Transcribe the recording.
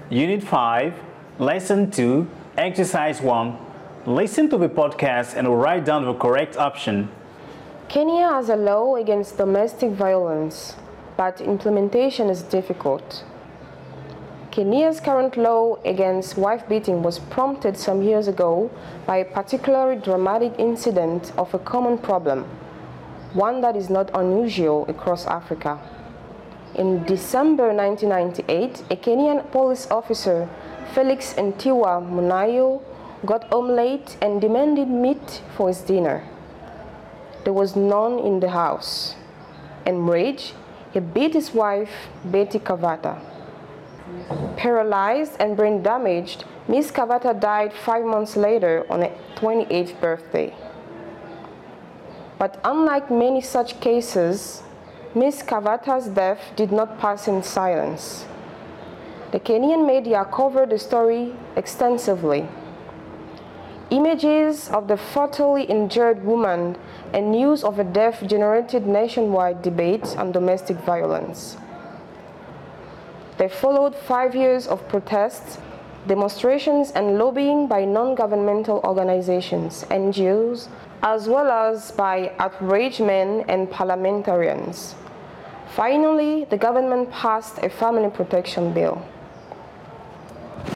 Unit 5, Lesson 2, Exercise 1. Listen to the podcast and write down the correct option. Kenya has a law against domestic violence, but implementation is difficult. Kenya's current law against wife beating was prompted some years ago by a particularly dramatic incident of a common problem, one that is not unusual across Africa. In December 1998, a Kenyan police officer, Felix Ntiwa Munayo, got home late and demanded meat for his dinner. There was none in the house. Enraged, he beat his wife, Betty Kavata. Paralyzed and brain damaged, Miss Kavata died 5 months later on her 28th birthday. But unlike many such cases, Miss Kavata's death did not pass in silence. The Kenyan media covered the story extensively. Images of the fatally injured woman and news of her death generated nationwide debates on domestic violence. There followed 5 years of protests, demonstrations, and lobbying by non-governmental organizations, NGOs, as well as by outraged men and parliamentarians. Finally, the government passed a family protection bill.